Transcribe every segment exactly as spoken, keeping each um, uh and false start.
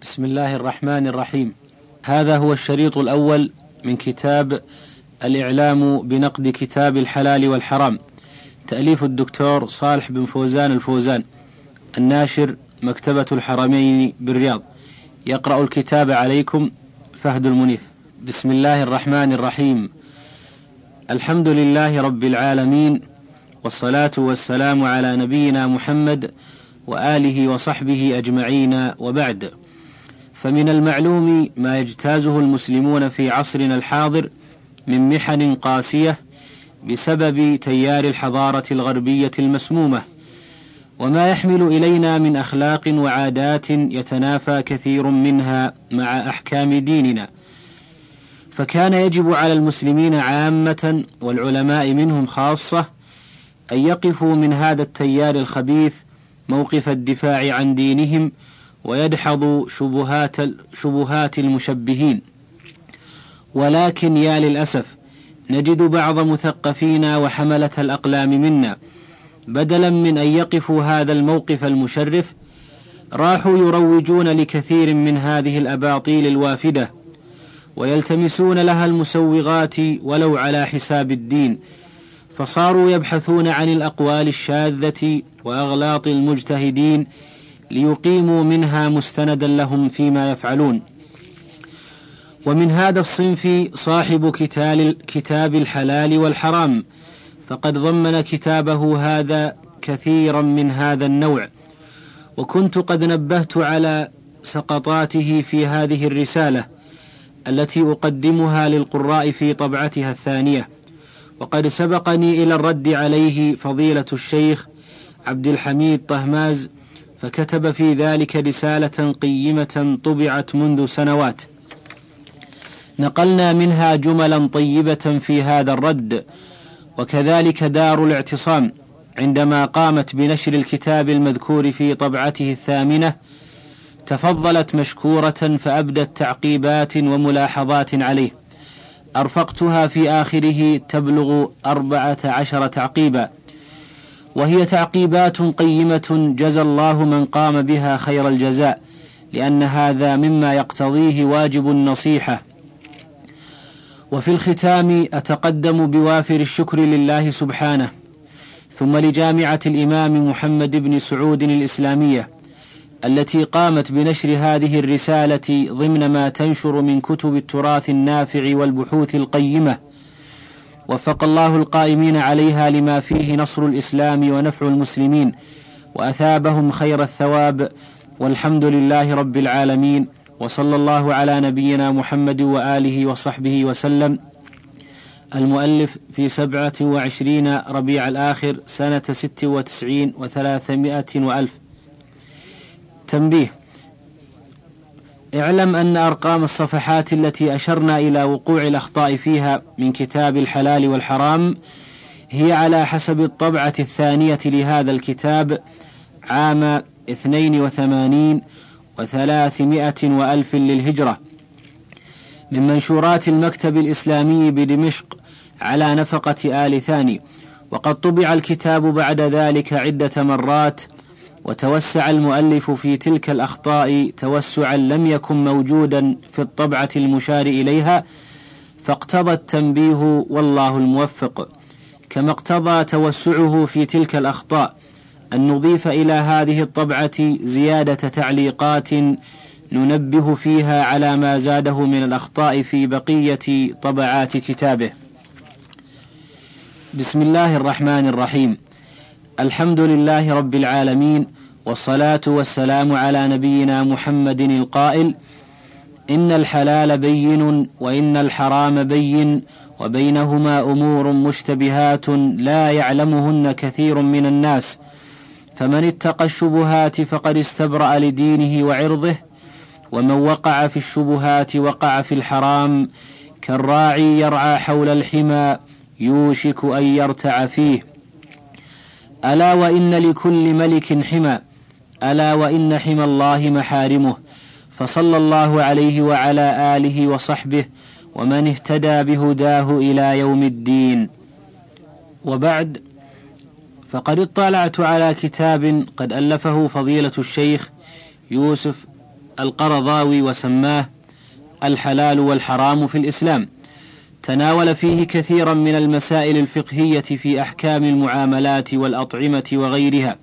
بسم الله الرحمن الرحيم. هذا هو الشريط الأول من كتاب الإعلام بنقد كتاب الحلال والحرام، تأليف الدكتور صالح بن فوزان الفوزان، الناشر مكتبة الحرمين بالرياض. يقرأ الكتاب عليكم فهد المنيف. بسم الله الرحمن الرحيم. الحمد لله رب العالمين، والصلاة والسلام على نبينا محمد وآله وصحبه أجمعين، وبعد. فمن المعلوم ما يجتازه المسلمون في عصرنا الحاضر من محن قاسية بسبب تيار الحضارة الغربية المسمومة، وما يحمل إلينا من أخلاق وعادات يتنافى كثير منها مع أحكام ديننا. فكان يجب على المسلمين عامة والعلماء منهم خاصة أن يقفوا من هذا التيار الخبيث موقف الدفاع عن دينهم، ويدحضوا شبهات, شبهات المشبهين. ولكن يا للأسف نجد بعض مثقفينا وحملة الأقلام منا بدلا من أن يقفوا هذا الموقف المشرف راحوا يروجون لكثير من هذه الأباطيل الوافدة، ويلتمسون لها المسوغات ولو على حساب الدين، فصاروا يبحثون عن الأقوال الشاذة وأغلاط المجتهدين ليقيموا منها مستندا لهم فيما يفعلون. ومن هذا الصنف صاحب كتاب الحلال والحرام، فقد ضمن كتابه هذا كثيرا من هذا النوع، وكنت قد نبهت على سقطاته في هذه الرسالة التي أقدمها للقراء في طبعتها الثانية. وقد سبقني إلى الرد عليه فضيلة الشيخ عبد الحميد طهماز، فكتب في ذلك رسالة قيمة طبعت منذ سنوات، نقلنا منها جملا طيبة في هذا الرد. وكذلك دار الاعتصام عندما قامت بنشر الكتاب المذكور في طبعته الثامنة تفضلت مشكورة، فأبدت تعقيبات وملاحظات عليه أرفقتها في آخره تبلغ أربعة عشر تعقيبا، وهي تعقيبات قيمة جزى الله من قام بها خير الجزاء، لأن هذا مما يقتضيه واجب النصيحة. وفي الختام أتقدم بوافر الشكر لله سبحانه، ثم لجامعة الإمام محمد بن سعود الإسلامية التي قامت بنشر هذه الرسالة ضمن ما تنشر من كتب التراث النافع والبحوث القيمة. وفق الله القائمين عليها لما فيه نصر الإسلام ونفع المسلمين، وأثابهم خير الثواب، والحمد لله رب العالمين، وصلى الله على نبينا محمد وآله وصحبه وسلم. المؤلف في سبعة وعشرين ربيع الآخر سنة ست وتسعين وثلاثمائة وألف. تنبيه: اعلم أن أرقام الصفحات التي أشرنا إلى وقوع الأخطاء فيها من كتاب الحلال والحرام هي على حسب الطبعة الثانية لهذا الكتاب عام اثنين وثمانين وثلاثمائة وألف للهجرة من منشورات المكتب الإسلامي بدمشق على نفقة آل ثاني. وقد طبع الكتاب بعد ذلك عدة مرات، وتوسع المؤلف في تلك الأخطاء توسعا لم يكن موجودا في الطبعة المشار إليها، فاقتضى التنبيه والله الموفق. كما اقتضى توسعه في تلك الأخطاء أن نضيف إلى هذه الطبعة زيادة تعليقات ننبه فيها على ما زاده من الأخطاء في بقية طبعات كتابه. بسم الله الرحمن الرحيم. الحمد لله رب العالمين، والصلاة والسلام على نبينا محمد القائل: إن الحلال بين وإن الحرام بين وبينهما أمور مشتبهات لا يعلمهن كثير من الناس، فمن اتقى الشبهات فقد استبرأ لدينه وعرضه، ومن وقع في الشبهات وقع في الحرام، كالراعي يرعى حول الحمى يوشك أن يرتع فيه. ألا وإن لكل ملك حمى، ألا وإن حمى الله محارمه. فصلى الله عليه وعلى آله وصحبه ومن اهتدى بهداه إلى يوم الدين. وبعد، فقد اطلعت على كتاب قد ألفه فضيلة الشيخ يوسف القرضاوي وسماه الحلال والحرام في الإسلام. تناول فيه كثيرا من المسائل الفقهية في أحكام المعاملات والأطعمة وغيرها،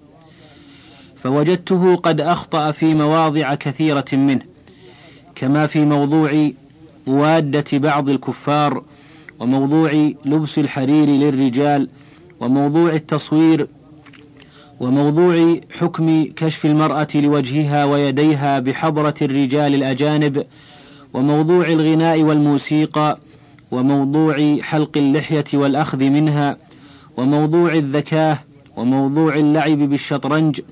فوجدته قد أخطأ في مواضع كثيرة منه، كما في موضوع موادة بعض الكفار، وموضوع لبس الحرير للرجال، وموضوع التصوير، وموضوع حكم كشف المرأة لوجهها ويديها بحضرة الرجال الأجانب، وموضوع الغناء والموسيقى، وموضوع حلق اللحية والأخذ منها، وموضوع الذكاة، وموضوع اللعب بالشطرنج.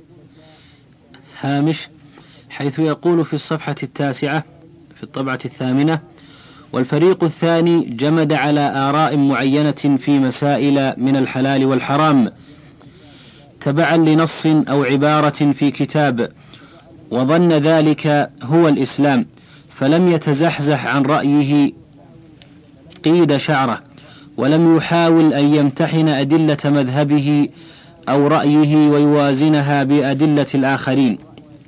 هامش، حيث يقول في الصفحة التاسعة في الطبعة الثامنة: والفريق الثاني جمد على آراء معينة في مسائل من الحلال والحرام تبعا لنص أو عبارة في كتاب، وظن ذلك هو الإسلام، فلم يتزحزح عن رأيه قيد شعره، ولم يحاول أن يمتحن أدلة مذهبه أو رأيه ويوازنها بأدلة الآخرين،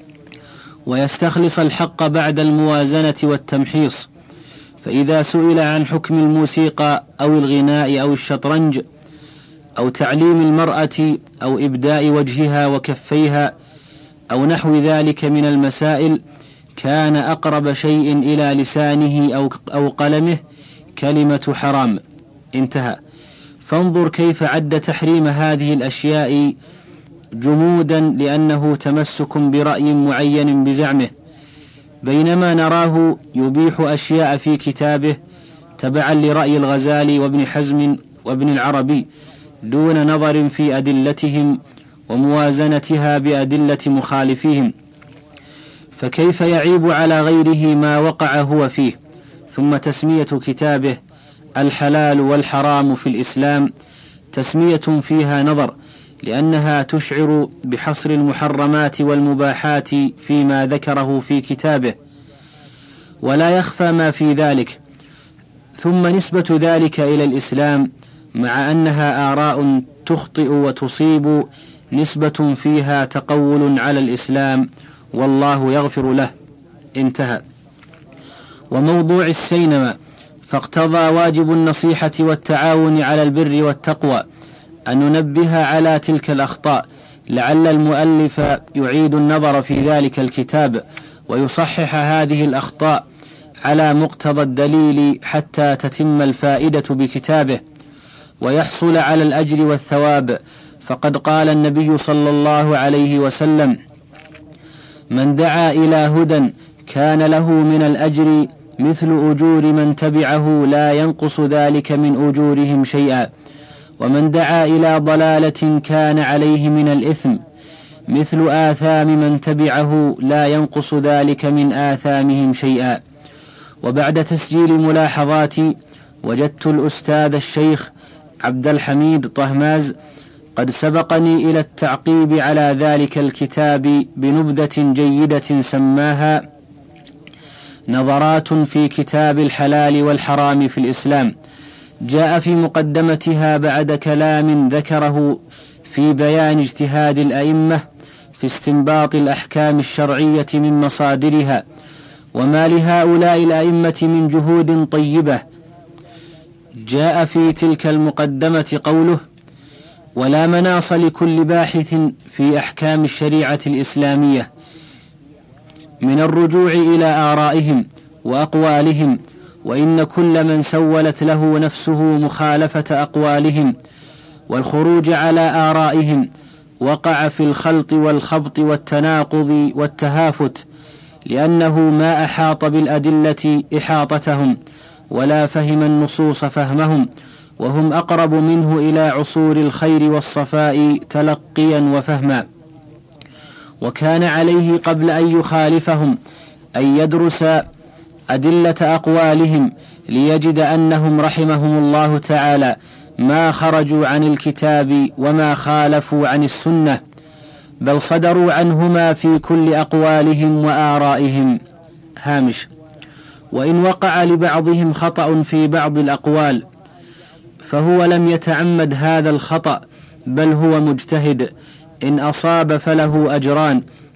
ويستخلص الحق بعد الموازنة والتمحيص. فإذا سئل عن حكم الموسيقى أو الغناء أو الشطرنج أو تعليم المرأة أو إبداء وجهها وكفيها أو نحو ذلك من المسائل، كان أقرب شيء إلى لسانه أو, أو قلمه كلمة حرام. انتهى. فانظر كيف عد تحريم هذه الأشياء جمودا لأنه تمسك برأي معين بزعمه، بينما نراه يبيح أشياء في كتابه تبعا لرأي الغزالي وابن حزم وابن العربي دون نظر في أدلتهم وموازنتها بأدلة مخالفيهم، فكيف يعيب على غيره ما وقع هو فيه؟ ثم تسمية كتابه الحلال والحرام في الإسلام تسمية فيها نظر، لأنها تشعر بحصر المحرمات والمباحات فيما ذكره في كتابه، ولا يخفى ما في ذلك. ثم نسبة ذلك إلى الإسلام مع أنها آراء تخطئ وتصيب، نسبة فيها تقول على الإسلام، والله يغفر له. انتهى. وموضوع السينما، فاقتضى واجب النصيحة والتعاون على البر والتقوى أن ننبه على تلك الأخطاء، لعل المؤلف يعيد النظر في ذلك الكتاب ويصحح هذه الأخطاء على مقتضى الدليل حتى تتم الفائدة بكتابه ويحصل على الأجر والثواب. فقد قال النبي صلى الله عليه وسلم: من دعا إلى هدى كان له من الأجر مثل أجور من تبعه لا ينقص ذلك من أجورهم شيئا، ومن دعا إلى ضلالة كان عليه من الإثم مثل آثام من تبعه لا ينقص ذلك من آثامهم شيئا. وبعد تسجيل ملاحظاتي وجدت الأستاذ الشيخ عبد الحميد طهماز قد سبقني إلى التعقيب على ذلك الكتاب بنبذة جيدة سماها نظرات في كتاب الحلال والحرام في الإسلام. جاء في مقدمتها بعد كلام ذكره في بيان اجتهاد الأئمة في استنباط الأحكام الشرعية من مصادرها، وما لهؤلاء الأئمة من جهود طيبة. جاء في تلك المقدمة قوله: ولا مناص لكل باحث في أحكام الشريعة الإسلامية من الرجوع إلى آرائهم وأقوالهم، وإن كل من سولت له نفسه مخالفة أقوالهم والخروج على آرائهم وقع في الخلط والخبط والتناقض والتهافت، لأنه ما أحاط بالأدلة إحاطتهم ولا فهم النصوص فهمهم، وهم أقرب منه إلى عصور الخير والصفاء تلقيا وفهما. وكان عليه قبل أن يخالفهم أن يدرس أدلة أقوالهم ليجد أنهم رحمهم الله تعالى ما خرجوا عن الكتاب وما خالفوا عن السنة، بل صدروا عنهما في كل أقوالهم وآرائهم. هامش: وإن وقع لبعضهم خطأ في بعض الأقوال فهو لم يتعمد هذا الخطأ، بل هو مجتهد، إن أصاب فله أجران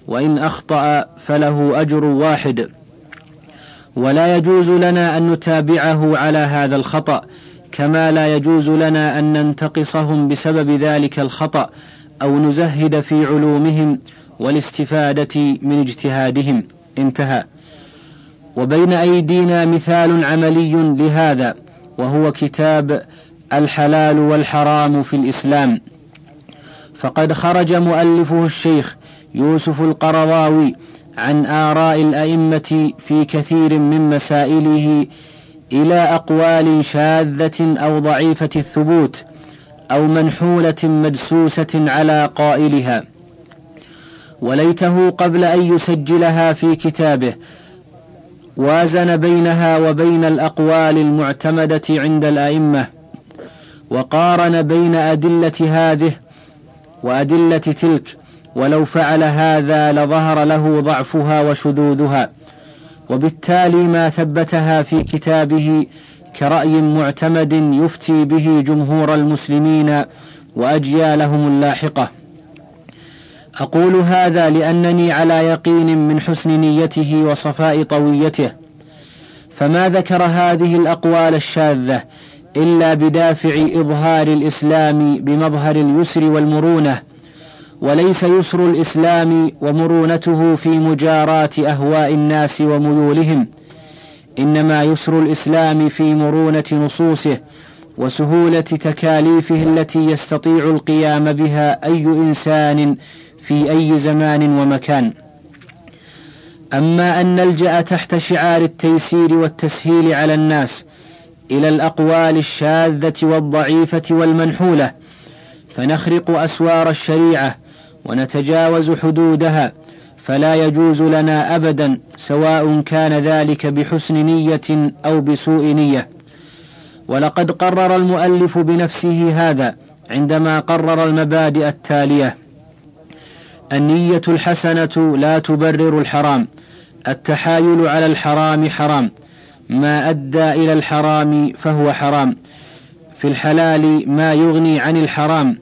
وإن أخطأ فله أجر واحد، ولا يجوز لنا أن نتابعه على هذا الخطأ، كما لا يجوز لنا أن ننتقصهم بسبب ذلك الخطأ أو نزهد في علومهم والاستفادة من اجتهادهم. انتهى. وبين أيدينا مثال عملي لهذا، وهو كتاب الحلال والحرام في الإسلام، فقد خرج مؤلفه الشيخ يوسف القرضاوي عن آراء الأئمة في كثير من مسائله إلى أقوال شاذة أو ضعيفة الثبوت أو منحولة مدسوسة على قائلها، وليته قبل أن يسجلها في كتابه وازن بينها وبين الأقوال المعتمدة عند الأئمة، وقارن بين أدلة هذه وأدلة تلك، ولو فعل هذا لظهر له ضعفها وشذوذها، وبالتالي ما ثبتها في كتابه كرأي معتمد يفتي به جمهور المسلمين وأجيالهم اللاحقة. أقول هذا لأنني على يقين من حسن نيته وصفاء طويته، فما ذكر هذه الأقوال الشاذة إلا بدافع إظهار الإسلام بمظهر اليسر والمرونة، وليس يسر الإسلام ومرونته في مجاراة أهواء الناس وميولهم، إنما يسر الإسلام في مرونة نصوصه وسهولة تكاليفه التي يستطيع القيام بها أي إنسان في أي زمان ومكان. أما أن نلجأ تحت شعار التيسير والتسهيل على الناس إلى الأقوال الشاذة والضعيفة والمنحولة فنخرق أسوار الشريعة ونتجاوز حدودها، فلا يجوز لنا أبدا، سواء كان ذلك بحسن نية أو بسوء نية. ولقد قرر المؤلف بنفسه هذا عندما قرر المبادئ التالية: النية الحسنة لا تبرر الحرام، التحايل على الحرام حرام، ما أدى إلى الحرام فهو حرام، في الحلال ما يغني عن الحرام.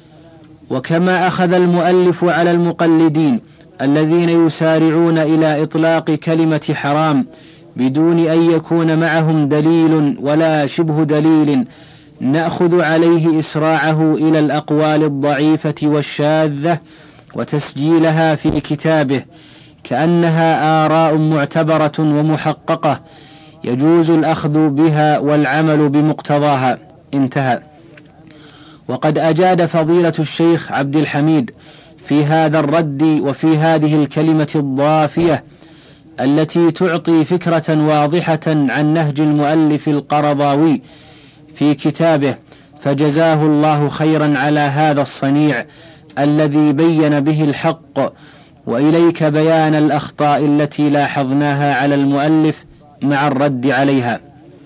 وكما أخذ المؤلف على المقلدين الذين يسارعون إلى إطلاق كلمة حرام بدون أن يكون معهم دليل ولا شبه دليل، نأخذ عليه إسراعه إلى الأقوال الضعيفة والشاذة وتسجيلها في كتابه كأنها آراء معتبرة ومحققة يجوز الأخذ بها والعمل بمقتضاها. انتهى. وقد أجاد فضيلة الشيخ عبد الحميد في هذا الرد وفي هذه الكلمة الضافية التي تعطي فكرة واضحة عن نهج المؤلف القرضاوي في كتابه، فجزاه الله خيرا على هذا الصنيع الذي بين به الحق، وإليك بيان الأخطاء التي لاحظناها على المؤلف مع الرد عليها.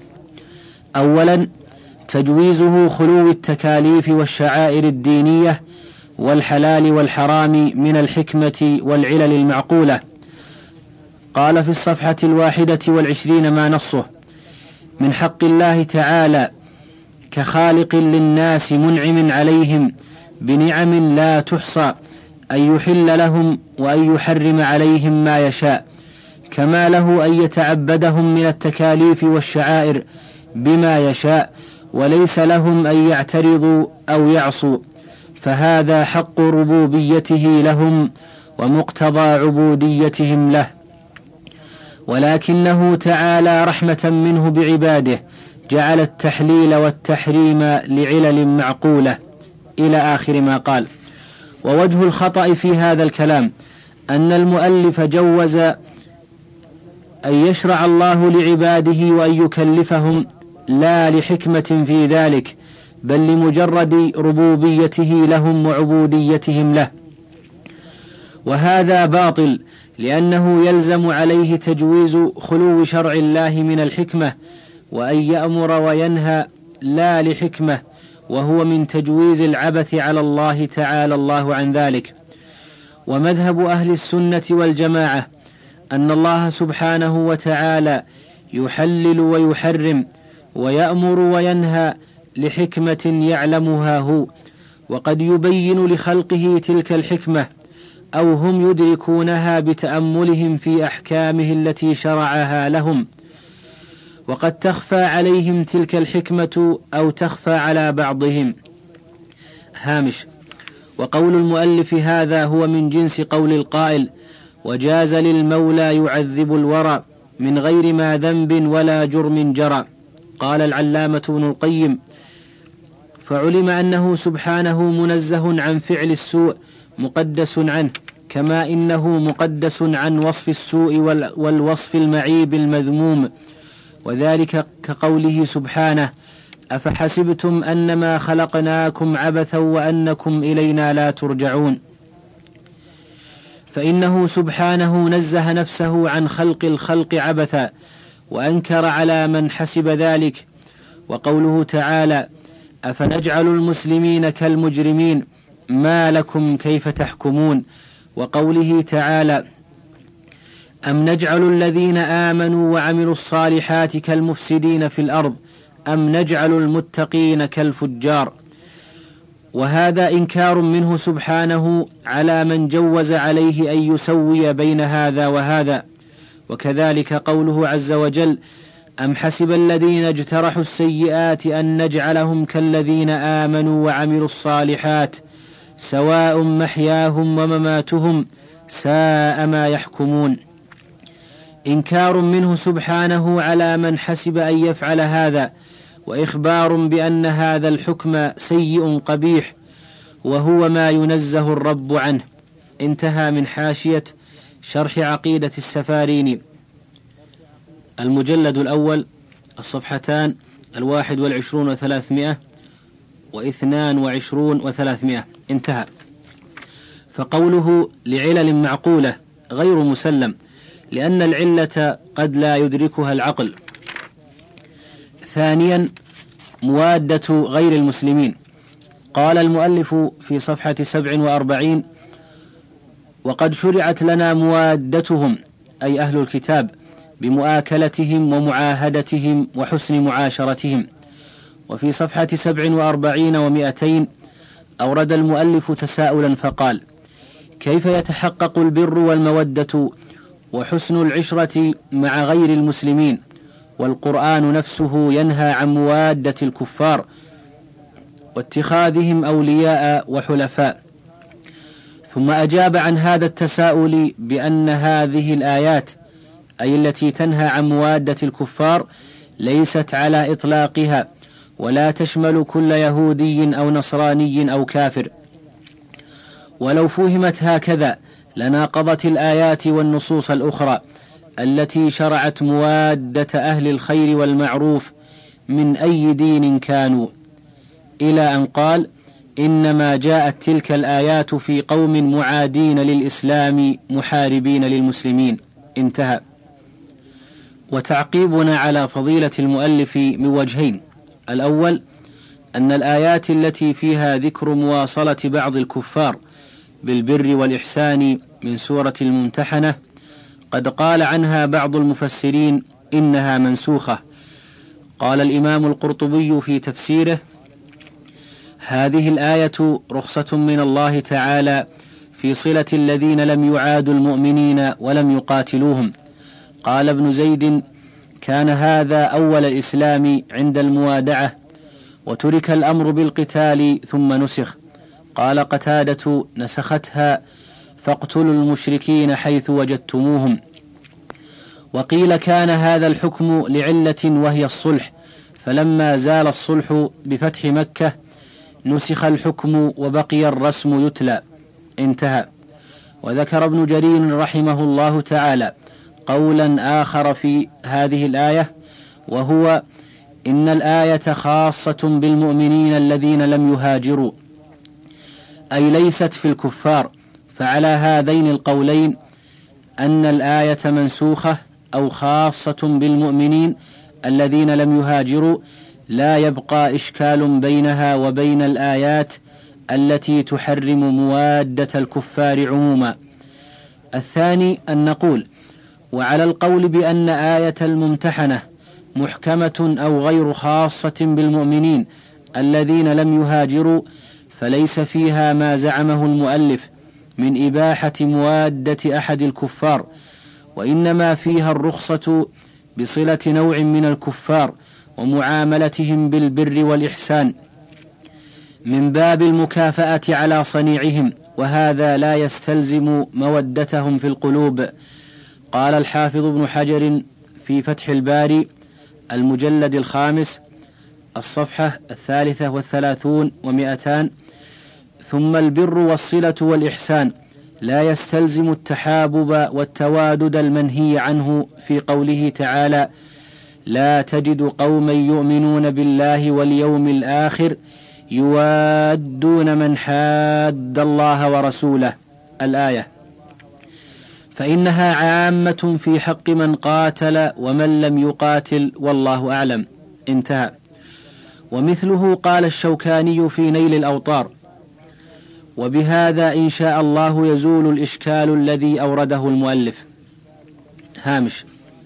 أولا، تجويزه خلو التكاليف والشعائر الدينية والحلال والحرام من الحكمة والعلل المعقولة. قال في الصفحة الواحدة والعشرين ما نصه: من حق الله تعالى كخالق للناس منعم عليهم بنعم لا تحصى أن يحل لهم وأن يحرم عليهم ما يشاء، كما له أن يتعبدهم من التكاليف والشعائر بما يشاء، وليس لهم أن يعترضوا أو يعصوا، فهذا حق ربوبيته لهم ومقتضى عبوديتهم له. ولكنه تعالى رحمة منه بعباده جعل التحليل والتحريم لعلل معقولة، إلى آخر ما قال. ووجه الخطأ في هذا الكلام أن المؤلف جوز أن يشرع الله لعباده وأن يكلفهم لا لحكمة في ذلك، بل لمجرد ربوبيته لهم وعبوديتهم له، وهذا باطل، لأنه يلزم عليه تجويز خلو شرع الله من الحكمة، وأن يأمر وينهى لا لحكمة، وهو من تجويز العبث على الله تعالى الله عن ذلك. ومذهب أهل السنة والجماعة أن الله سبحانه وتعالى يحلل ويحرم ويأمر وينهى لحكمة يعلمها هو، وقد يبين لخلقه تلك الحكمة أو هم يدركونها بتأملهم في أحكامه التي شرعها لهم، وقد تخفى عليهم تلك الحكمة أو تخفى على بعضهم. هامش: وقول المؤلف هذا هو من جنس قول القائل: وجاز للمولى يعذب الورى من غير ما ذنب ولا جرم جرى. قال العلامة ابن القيم: فعلم أنه سبحانه منزه عن فعل السوء مقدس عنه، كما إنه مقدس عن وصف السوء والوصف المعيب المذموم، وذلك كقوله سبحانه: أفحسبتم أنما خلقناكم عبثا وأنكم إلينا لا ترجعون. فإنه سبحانه نزه نفسه عن خلق الخلق عبثا، وأنكر على من حسب ذلك. وقوله تعالى: أفنجعل المسلمين كالمجرمين ما لكم كيف تحكمون. وقوله تعالى: أم نجعل الذين آمنوا وعملوا الصالحات كالمفسدين في الأرض أم نجعل المتقين كالفجار. وهذا إنكار منه سبحانه على من جوز عليه أن يسوي بين هذا وهذا. وكذلك قوله عز وجل: أم حسب الذين اجترحوا السيئات أن نجعلهم كالذين آمنوا وعملوا الصالحات سواء محياهم ومماتهم ساء ما يحكمون. إنكار منه سبحانه على من حسب أن يفعل هذا، وإخبار بأن هذا الحكم سيء قبيح، وهو ما ينزه الرب عنه. انتهى من حاشية شرح عقيدة السفاريني، المجلد الأول، الصفحتان الواحد والعشرون وثلاثمائة واثنان وعشرون وثلاثمائة. انتهى. فقوله لعلل معقولة غير مسلم، لأن العلة قد لا يدركها العقل. ثانيا، موادة غير المسلمين. قال المؤلف في صفحة سبع وأربعين: وقد شرعت لنا موادتهم، أي أهل الكتاب، بمؤاكلتهم ومعاهدتهم وحسن معاشرتهم. وفي صفحة سبع وأربعين ومئتين أورد المؤلف تساؤلا فقال: كيف يتحقق البر والمودة وحسن العشرة مع غير المسلمين، والقرآن نفسه ينهى عن موادة الكفار واتخاذهم أولياء وحلفاء؟ ثم أجاب عن هذا التساؤل بأن هذه الآيات، أي التي تنهى عن موادة الكفار، ليست على إطلاقها، ولا تشمل كل يهودي أو نصراني أو كافر. ولو فهمت هكذا لناقضت الآيات والنصوص الأخرى التي شرعت موادة أهل الخير والمعروف من أي دين كانوا، إلى أن قال: إنما جاءت تلك الآيات في قوم معادين للإسلام محاربين للمسلمين. انتهى. وتعقيبنا على فضيلة المؤلف من وجهين: الأول، أن الآيات التي فيها ذكر مواصلة بعض الكفار بالبر والإحسان من سورة الممتحنة قد قال عنها بعض المفسرين إنها منسوخة. قال الإمام القرطبي في تفسيره: هذه الآية رخصة من الله تعالى في صلة الذين لم يعادوا المؤمنين ولم يقاتلوهم. قال ابن زيد: كان هذا أول الإسلام عند الموادعة، وترك الأمر بالقتال ثم نسخ. قال قتادة: نسختها فاقتلوا المشركين حيث وجدتموهم. وقيل كان هذا الحكم لعلة وهي الصلح، فلما زال الصلح بفتح مكة نسخ الحكم وبقي الرسم يتلى. انتهى. وذكر ابن جرير رحمه الله تعالى قولا آخر في هذه الآية، وهو: إن الآية خاصة بالمؤمنين الذين لم يهاجروا، أي ليست في الكفار. فعلى هذين القولين، أن الآية منسوخة أو خاصة بالمؤمنين الذين لم يهاجروا، لا يبقى إشكال بينها وبين الآيات التي تحرم موادة الكفار عموما. الثاني، أن نقول: وعلى القول بأن آية الممتحنة محكمة أو غير خاصة بالمؤمنين الذين لم يهاجروا، فليس فيها ما زعمه المؤلف من إباحة موادة أحد الكفار، وإنما فيها الرخصة بصلة نوع من الكفار ومعاملتهم بالبر والإحسان من باب المكافأة على صنيعهم، وهذا لا يستلزم مودتهم في القلوب. قال الحافظ ابن حجر في فتح الباري المجلد الخامس الصفحة الثالثة والثلاثون ومئتان: ثم البر والصلة والإحسان لا يستلزم التحابب والتوادد المنهي عنه في قوله تعالى: لا تجد قوما يؤمنون بالله واليوم الآخر يوادون من حاد الله ورسوله، الآية، فإنها عامة في حق من قاتل ومن لم يقاتل، والله أعلم، انتهى. ومثله قال الشوكاني في نيل الأوطار: وبهذا إن شاء الله يزول الإشكال الذي أورده المؤلف. هامش: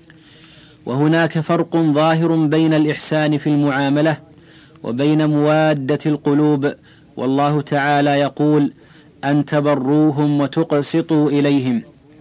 وهناك فرق ظاهر بين الإحسان في المعاملة وبين موادة القلوب، والله تعالى يقول: أن تبروهم وتقسطوا إليهم،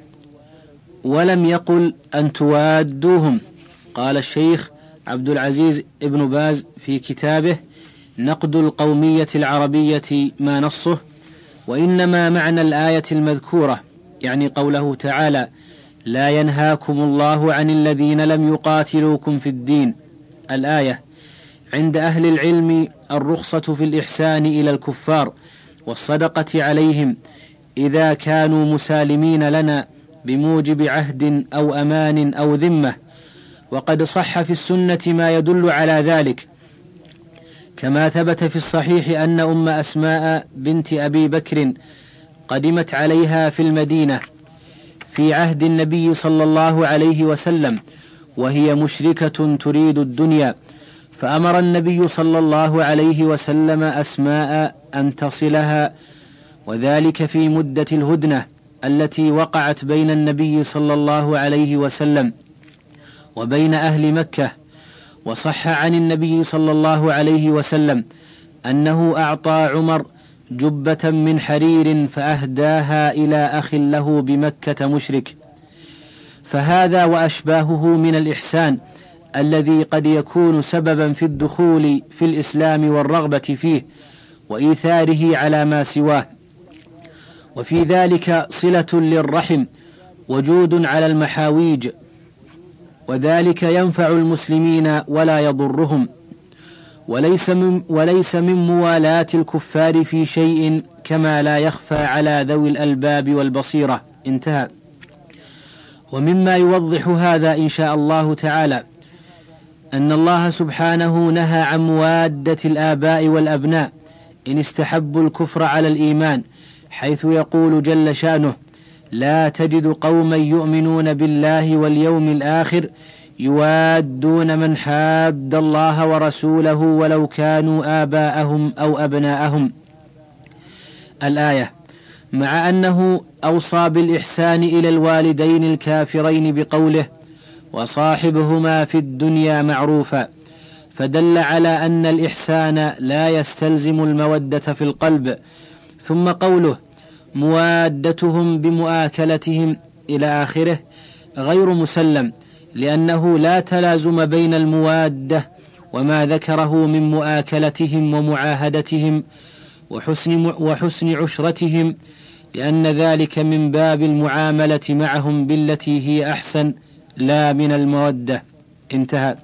ولم يقل أن توادوهم. قال الشيخ عبد العزيز ابن باز في كتابه نقد القومية العربية ما نصه: وإنما معنى الآية المذكورة يعني قوله تعالى: لا ينهاكم الله عن الذين لم يقاتلوكم في الدين، الآية، عند أهل العلم الرخصة في الإحسان إلى الكفار والصدقة عليهم إذا كانوا مسالمين لنا بموجب عهد أو أمان أو ذمة، وقد صح في السنة ما يدل على ذلك، كما ثبت في الصحيح أن أم أسماء بنت أبي بكر قدمت عليها في المدينة في عهد النبي صلى الله عليه وسلم وهي مشركة تريد الدنيا، فأمر النبي صلى الله عليه وسلم أسماء أن تصلها، وذلك في مدة الهدنة التي وقعت بين النبي صلى الله عليه وسلم وبين أهل مكة. وصح عن النبي صلى الله عليه وسلم أنه أعطى عمر جبة من حرير فأهداها إلى أخ له بمكة مشرك، فهذا وأشباهه من الإحسان الذي قد يكون سببا في الدخول في الإسلام والرغبة فيه وإيثاره على ما سواه. وفي ذلك صلة للرحم وجود على المحاويج، وذلك ينفع المسلمين ولا يضرهم، وليس من, وليس من موالاة الكفار في شيء، كما لا يخفى على ذوي الألباب والبصيرة، انتهى. ومما يوضح هذا إن شاء الله تعالى أن الله سبحانه نهى عن موادة الآباء والأبناء إن استحبوا الكفر على الإيمان، حيث يقول جل شأنه: لا تجد قوما يؤمنون بالله واليوم الآخر يوادون من حاد الله ورسوله ولو كانوا آباءهم أو أبناءهم، الآية، مع أنه أوصى بالإحسان إلى الوالدين الكافرين بقوله: وصاحبهما في الدنيا معروفا، فدل على أن الإحسان لا يستلزم المودة في القلب. ثم قوله: موادتهم بمؤاكلتهم إلى آخره غير مسلم، لأنه لا تلازم بين الموادة وما ذكره من مؤاكلتهم ومعاهدتهم وحسن, وحسن عشرتهم، لأن ذلك من باب المعاملة معهم بالتي هي أحسن لا من المودة، انتهى.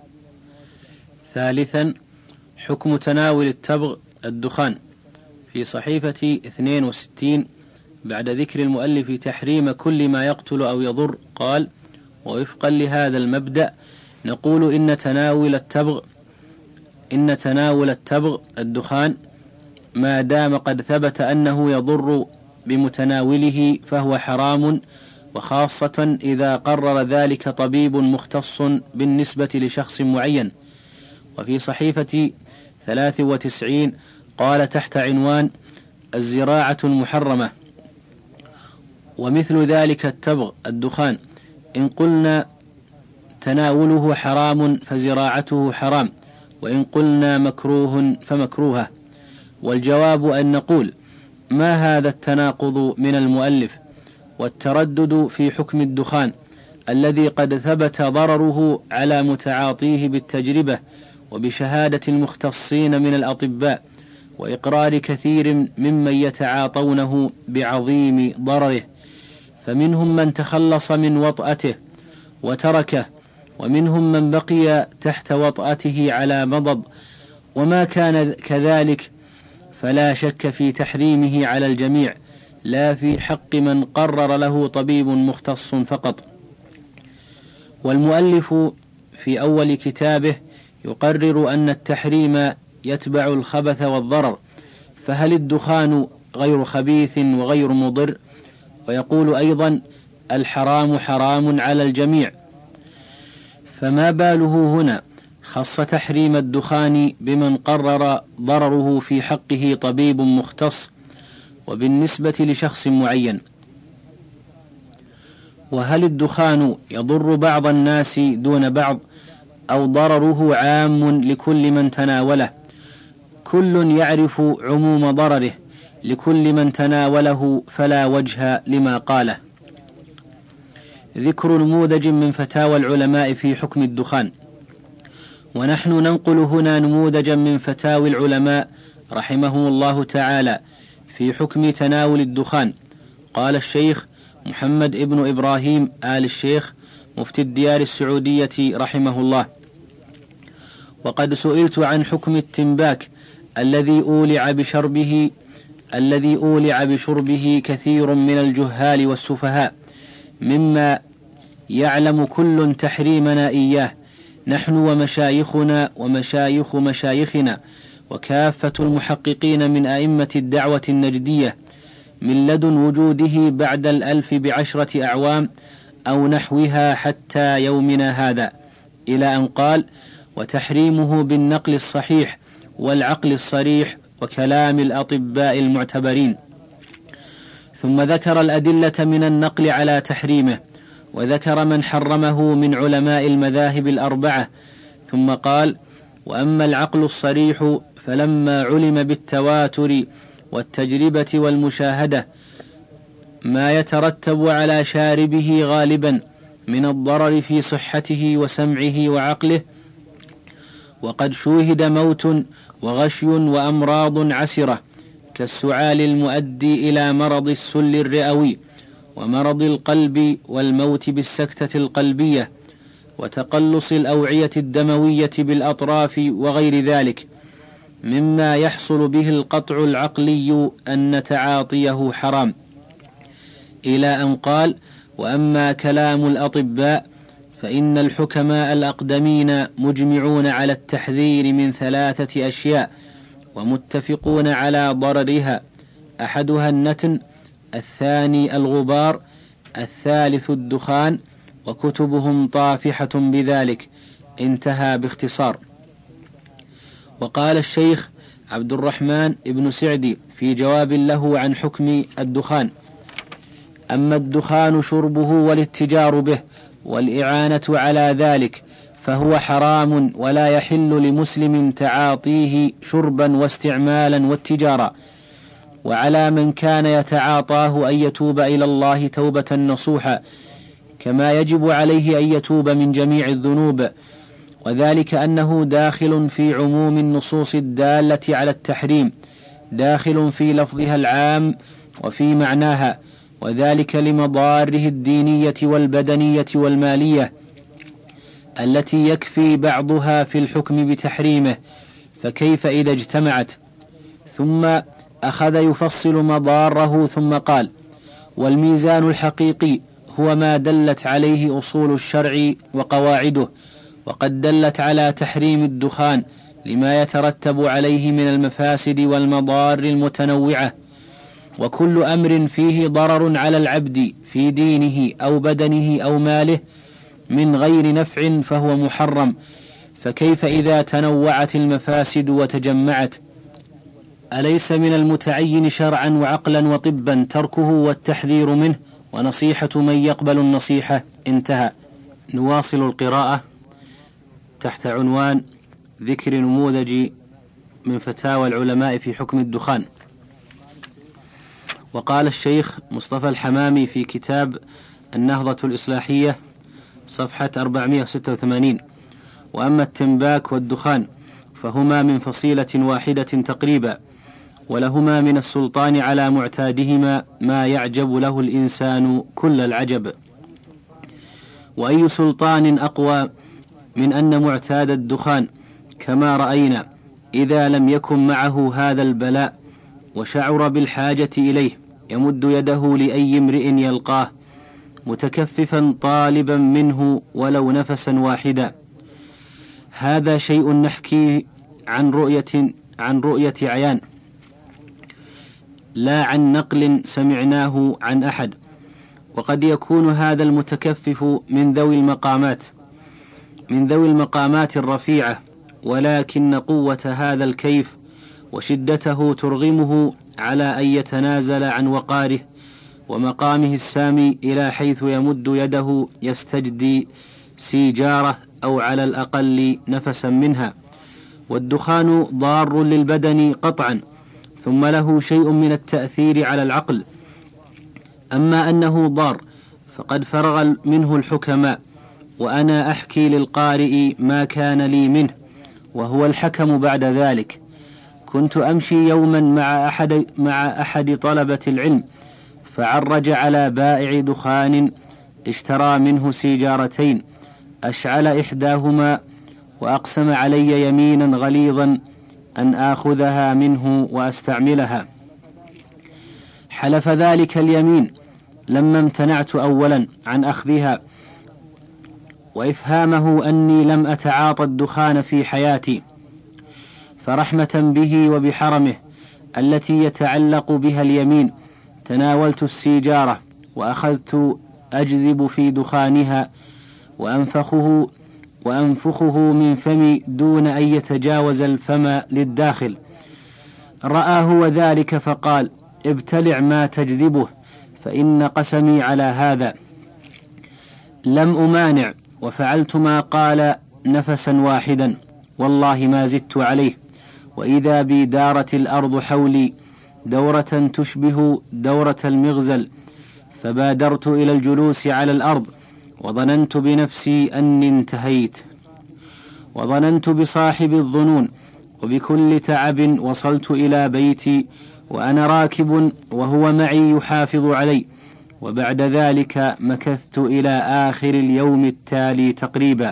ثالثا: حكم تناول التبغ الدخان. في صحيفة اثنين وستين بعد ذكر المؤلف تحريم كل ما يقتل أو يضر قال: ووفقا لهذا المبدأ نقول إن تناول التبغ إن تناول التبغ الدخان ما دام قد ثبت أنه يضر بمتناوله فهو حرام، وخاصة إذا قرر ذلك طبيب مختص بالنسبة لشخص معين. وفي صحيفة ثلاث وتسعين قال تحت عنوان الزراعة المحرمة: ومثل ذلك التبغ الدخان إن قلنا تناوله حرام فزراعته حرام، وإن قلنا مكروه فمكروهة. والجواب أن نقول ما هذا التناقض من المؤلف والتردد في حكم الدخان الذي قد ثبت ضرره على متعاطيه بالتجربة وبشهادة المختصين من الأطباء وإقرار كثير ممن يتعاطونه بعظيم ضرره، فمنهم من تخلص من وطأته وتركه، ومنهم من بقي تحت وطأته على مضض، وما كان كذلك فلا شك في تحريمه على الجميع، لا في حق من قرر له طبيب مختص فقط. والمؤلف في أول كتابه يقرر أن التحريم يتبع الخبث والضرر، فهل الدخان غير خبيث وغير مضر؟ ويقول أيضا الحرام حرام على الجميع، فما باله هنا خص تحريم الدخان بمن قرر ضرره في حقه طبيب مختص وبالنسبة لشخص معين؟ وهل الدخان يضر بعض الناس دون بعض أو ضرره عام لكل من تناوله؟ كل يعرف عموم ضرره لكل من تناوله، فلا وجه لما قاله. ذكر نموذج من فتاوى العلماء في حكم الدخان. ونحن ننقل هنا نموذجا من فتاوى العلماء رحمهم الله تعالى في حكم تناول الدخان. قال الشيخ محمد ابن إبراهيم آل الشيخ مفتي الديار السعودية رحمه الله: وقد سئلت عن حكم التنباك الذي أولع بشربه الذي أولع بشربه كثير من الجهال والسفهاء، مما يعلم كل تحريمنا إياه، نحن ومشايخنا ومشايخ مشايخنا وكافة المحققين من أئمة الدعوة النجدية من لدن وجوده بعد الألف بعشرة أعوام أو نحوها حتى يومنا هذا، إلى أن قال: وتحريمه بالنقل الصحيح والعقل الصريح وكلام الأطباء المعتبرين. ثم ذكر الأدلة من النقل على تحريمه، وذكر من حرمه من علماء المذاهب الأربعة، ثم قال: وأما العقل الصريح فلما علم بالتواتر والتجربة والمشاهدة ما يترتب على شاربه غالبا من الضرر في صحته وسمعه وعقله، وقد شوهد موت وغشي وأمراض عسرة كالسعال المؤدي إلى مرض السل الرئوي ومرض القلب والموت بالسكتة القلبية وتقلص الأوعية الدموية بالأطراف وغير ذلك، مما يحصل به القطع العقلي أن تعاطيه حرام، إلى أن قال: وأما كلام الأطباء فإن الحكماء الأقدمين مجمعون على التحذير من ثلاثة أشياء ومتفقون على ضررها: أحدها النتن، الثاني الغبار، الثالث الدخان، وكتبهم طافحة بذلك. انتهى باختصار. وقال الشيخ عبد الرحمن ابن سعدي في جواب له عن حكم الدخان: أما الدخان شربه والاتجار به والإعانة على ذلك فهو حرام، ولا يحل لمسلم تعاطيه شربا واستعمالا والتجارة، وعلى من كان يتعاطاه أن يتوب إلى الله توبة نصوحا، كما يجب عليه أن يتوب من جميع الذنوب، وذلك أنه داخل في عموم النصوص الدالة على التحريم، داخل في لفظها العام وفي معناها، وذلك لمضاره الدينية والبدنية والمالية التي يكفي بعضها في الحكم بتحريمه، فكيف إذا اجتمعت؟ ثم أخذ يفصل مضاره ثم قال: والميزان الحقيقي هو ما دلت عليه أصول الشرع وقواعده، وقد دلت على تحريم الدخان لما يترتب عليه من المفاسد والمضار المتنوعة، وكل أمر فيه ضرر على العبد في دينه أو بدنه أو ماله من غير نفع فهو محرم، فكيف إذا تنوعت المفاسد وتجمعت؟ أليس من المتعين شرعا وعقلا وطبا تركه والتحذير منه ونصيحة من يقبل النصيحة؟ انتهى. نواصل القراءة تحت عنوان ذكر نموذج من فتاوى العلماء في حكم الدخان. وقال الشيخ مصطفى الحمامي في كتاب النهضة الإصلاحية صفحة أربعمائة وستة وثمانين: وأما التنباك والدخان فهما من فصيلة واحدة تقريبا، ولهما من السلطان على معتادهما ما يعجب له الإنسان كل العجب. وأي سلطان أقوى من أن معتاد الدخان كما رأينا إذا لم يكن معه هذا البلاء وشعر بالحاجة إليه يمد يده لأي امرئ يلقاه متكففا طالبا منه ولو نفسا واحدا. هذا شيء نحكي عن رؤية عن رؤية عيان، لا عن نقل سمعناه عن أحد. وقد يكون هذا المتكفف من ذوي المقامات من ذوي المقامات الرفيعة، ولكن قوة هذا الكيف وشدته ترغمه على أن يتنازل عن وقاره ومقامه السامي إلى حيث يمد يده يستجدي سيجارة أو على الأقل نفسا منها. والدخان ضار للبدن قطعا، ثم له شيء من التأثير على العقل. أما أنه ضار فقد فرغ منه الحكماء، وأنا أحكي للقارئ ما كان لي منه وهو الحكم بعد ذلك. كنت أمشي يوما مع أحد, مع أحد طلبة العلم، فعرج على بائع دخان اشترى منه سيجارتين، أشعل إحداهما وأقسم علي يمينا غليظا أن آخذها منه وأستعملها. حلف ذلك اليمين لما امتنعت أولا عن أخذها وإفهامه أني لم أتعاطى الدخان في حياتي، فرحمة به وبحرمه التي يتعلق بها اليمين تناولت السيجارة وأخذت أجذب في دخانها وأنفخه وأنفخه من فمي دون أن يتجاوز الفم للداخل. رأى هو ذلك فقال: ابتلع ما تجذبه، فإن قسمي على هذا. لم أمانع وفعلت ما قال نفسا واحدا، والله ما زدت عليه. وإذا بي دارت الأرض حولي دورة تشبه دورة المغزل، فبادرت إلى الجلوس على الأرض وظننت بنفسي أني انتهيت، وظننت بصاحب الظنون، وبكل تعب وصلت إلى بيتي وأنا راكب وهو معي يحافظ علي. وبعد ذلك مكثت إلى آخر اليوم التالي تقريبا،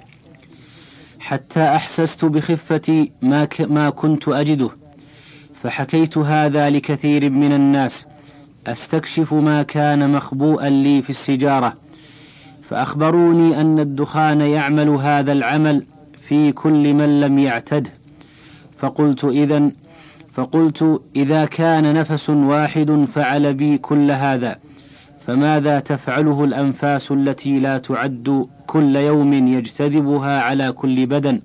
حتى أحسست بخفة ما, ك ما كنت أجده، فحكيت هذا لكثير من الناس أستكشف ما كان مخبوءا لي في السجارة، فأخبروني أن الدخان يعمل هذا العمل في كل من لم يعتده. فقلت إذن فقلت إذا كان نفس واحد فعل بي كل هذا، فماذا تفعله الأنفاس التي لا تعد كل يوم يجتذبها على كل بدن؟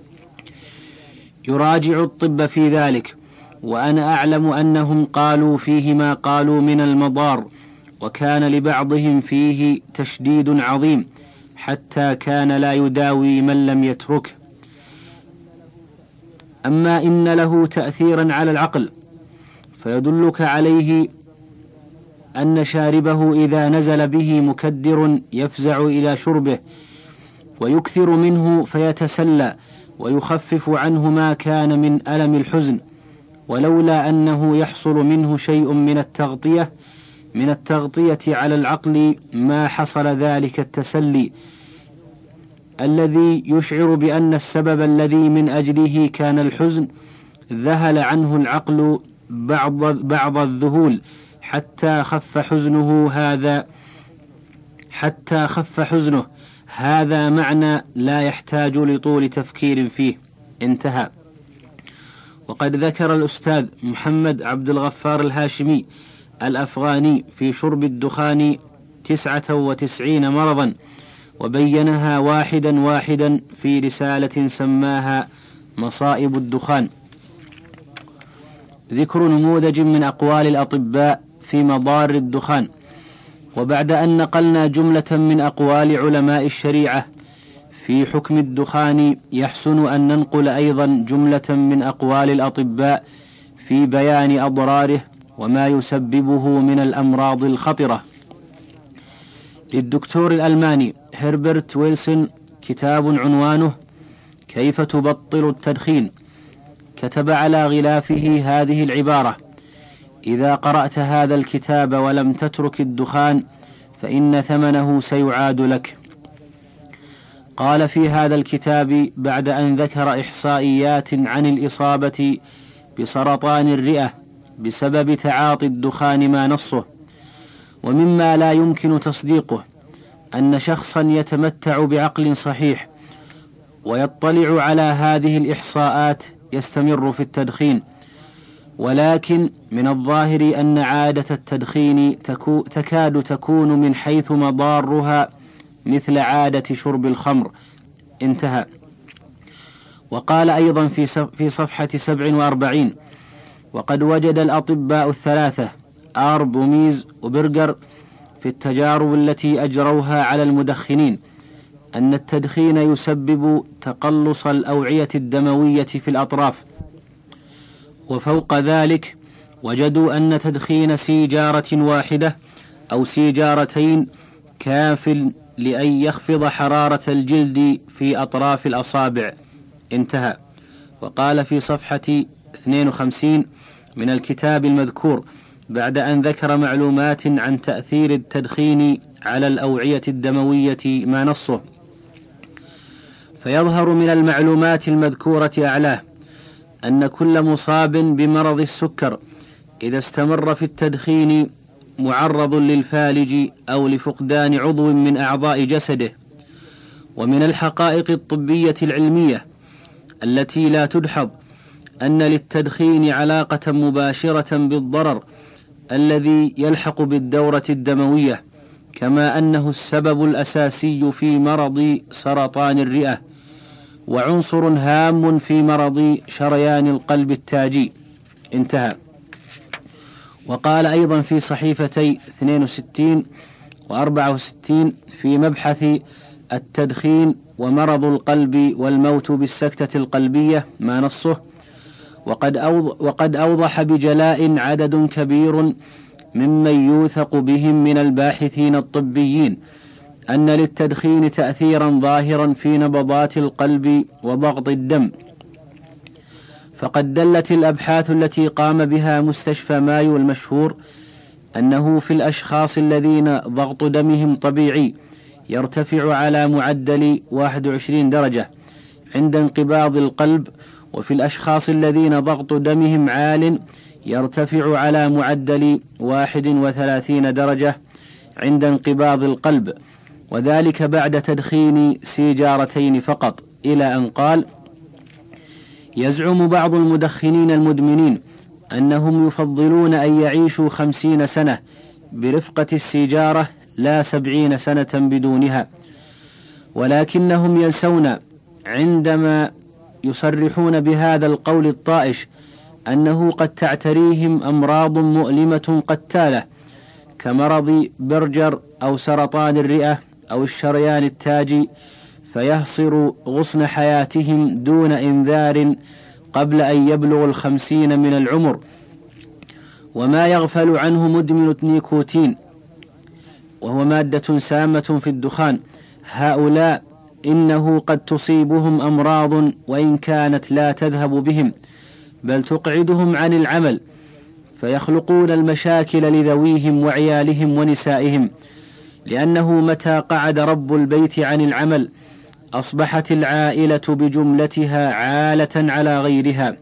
يراجع الطب في ذلك، وأنا أعلم أنهم قالوا فيه ما قالوا من المضار، وكان لبعضهم فيه تشديد عظيم حتى كان لا يداوي من لم يتركه. أما إن له تأثيرا على العقل فيدلك عليه أن شاربه إذا نزل به مكدر يفزع إلى شربه ويكثر منه فيتسلى ويخفف عنه ما كان من ألم الحزن، ولولا أنه يحصل منه شيء من التغطية من التغطية على العقل ما حصل ذلك التسلي الذي يشعر بأن السبب الذي من أجله كان الحزن ذهل عنه العقل بعض, بعض الذهول حتى خف حزنه هذا حتى خف حزنه هذا معنى لا يحتاج لطول تفكير فيه. انتهى. وقد ذكر الأستاذ محمد عبد الغفار الهاشمي الأفغاني في شرب الدخان تسعة وتسعين مرضا، وبينها واحدا واحدا في رسالة سماها مصائب الدخان. ذكر نموذج من أقوال الأطباء في مضار الدخان. وبعد أن نقلنا جملة من أقوال علماء الشريعة في حكم الدخان، يحسن أن ننقل أيضا جملة من أقوال الأطباء في بيان أضراره وما يسببه من الأمراض الخطرة. للدكتور الألماني هربرت ويلسون كتاب عنوانه كيف تبطل التدخين، كتب على غلافه هذه العبارة: إذا قرأت هذا الكتاب ولم تترك الدخان فإن ثمنه سيعاد لك. قال في هذا الكتاب بعد أن ذكر إحصائيات عن الإصابة بسرطان الرئة بسبب تعاطي الدخان ما نصه: ومما لا يمكن تصديقه أن شخصا يتمتع بعقل صحيح ويطلع على هذه الإحصاءات يستمر في التدخين، ولكن من الظاهر أن عادة التدخين تكو تكاد تكون من حيث مضارها مثل عادة شرب الخمر. انتهى. وقال أيضا في في صفحة سبع وأربعين: وقد وجد الأطباء الثلاثة آرب وميز وبرجر في التجارب التي أجروها على المدخنين أن التدخين يسبب تقلص الأوعية الدموية في الأطراف، وفوق ذلك وجدوا أن تدخين سيجارة واحدة أو سيجارتين كاف لأن يخفض حرارة الجلد في أطراف الأصابع. انتهى. وقال في صفحة اثنين وخمسين من الكتاب المذكور بعد أن ذكر معلومات عن تأثير التدخين على الأوعية الدموية ما نصه: فيظهر من المعلومات المذكورة أعلاه أن كل مصاب بمرض السكر إذا استمر في التدخين معرض للفالج أو لفقدان عضو من أعضاء جسده. ومن الحقائق الطبية العلمية التي لا تدحض أن للتدخين علاقة مباشرة بالضرر الذي يلحق بالدورة الدموية، كما أنه السبب الأساسي في مرض سرطان الرئة وعنصر هام في مرض شريان القلب التاجي. انتهى. وقال أيضا في صحيفتي اثنين وستين وأربعة وستين في مبحث التدخين ومرض القلب والموت بالسكتة القلبية ما نصه: وقد وقد أوضح بجلاء عدد كبير ممن يوثق بهم من الباحثين الطبيين أن للتدخين تأثيرا ظاهرا في نبضات القلب وضغط الدم. فقد دلت الأبحاث التي قام بها مستشفى مايو المشهور أنه في الأشخاص الذين ضغط دمهم طبيعي يرتفع على معدل واحد وعشرين درجة عند انقباض القلب، وفي الأشخاص الذين ضغط دمهم عال يرتفع على معدل واحد وثلاثين درجة عند انقباض القلب، وذلك بعد تدخين سيجارتين فقط. إلى أن قال: يزعم بعض المدخنين المدمنين أنهم يفضلون أن يعيشوا خمسين سنة برفقة السيجارة لا سبعين سنة بدونها، ولكنهم ينسون عندما يصرحون بهذا القول الطائش أنه قد تعتريهم أمراض مؤلمة قتالة كمرض برجر أو سرطان الرئة أو الشريان التاجي، فيحصر غصن حياتهم دون إنذار قبل أن يبلغ الخمسين من العمر. وما يغفل عنه مدمن النيكوتين وهو مادة سامة في الدخان، هؤلاء إنه قد تصيبهم أمراض وإن كانت لا تذهب بهم بل تقعدهم عن العمل، فيخلقون المشاكل لذويهم وعيالهم ونسائهم، لأنه متى قعد رب البيت عن العمل أصبحت العائلة بجملتها عالة على غيرها.